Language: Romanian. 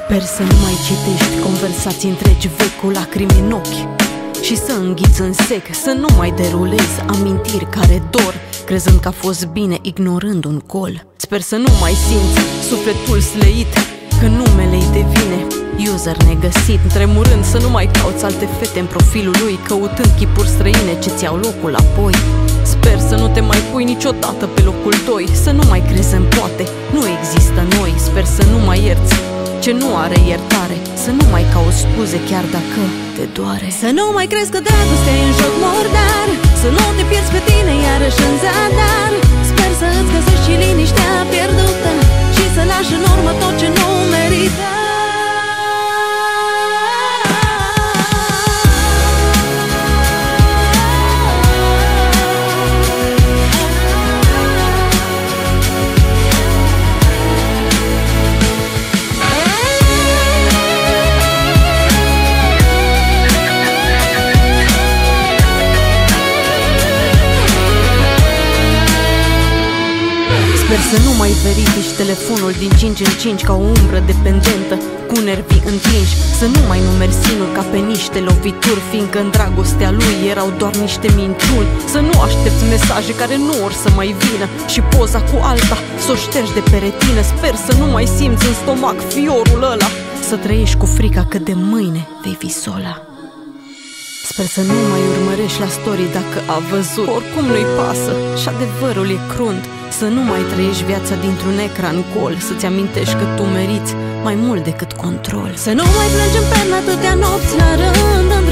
Sper să nu mai citești conversații întregi vechi cu lacrimi în ochi și să înghiți în sec, să nu mai derulezi amintiri care dor, crezând că a fost bine ignorând un gol. Sper să nu mai simți sufletul slăit că numele-i devine user negăsit, tremurând să nu mai cauți alte fete în profilul lui, căutând chipuri străine ce ți-au locul apoi. Sper să nu te mai pui niciodată pe locul 2, să nu mai crezi în poate, nu există noi. Sper să nu mai ierți ce nu are iertare, să nu mai cauți scuze chiar dacă te doare. Să nu mai crezi că dragostea e un joc murdar, să nu te pierzi pe tine iarăși în zadar. Sper să îți găsești și liniștea pierdută și să lași în urmă tot ce nu merită. Sper să nu mai verifici telefonul din 5 în 5 ca o umbră dependentă, cu nervii întinși. Să nu mai numeri sinul ca pe niște lovituri, fiindcă în dragostea lui erau doar niște minciuni. Să nu aștepți mesaje care nu or să mai vină și poza cu alta s-o ștergi de pe retină. Sper să nu mai simți în stomac fiorul ăla, să trăiești cu frica că de mâine vei fi sola. Sper să nu mai urmărești la story dacă a văzut, oricum nu-i pasă și adevărul e crunt. Să nu mai trăiești viața dintr-un ecran gol, să-ți amintești că tu meriți mai mult decât control. Să nu mai plângem pe atâtea nopți la rând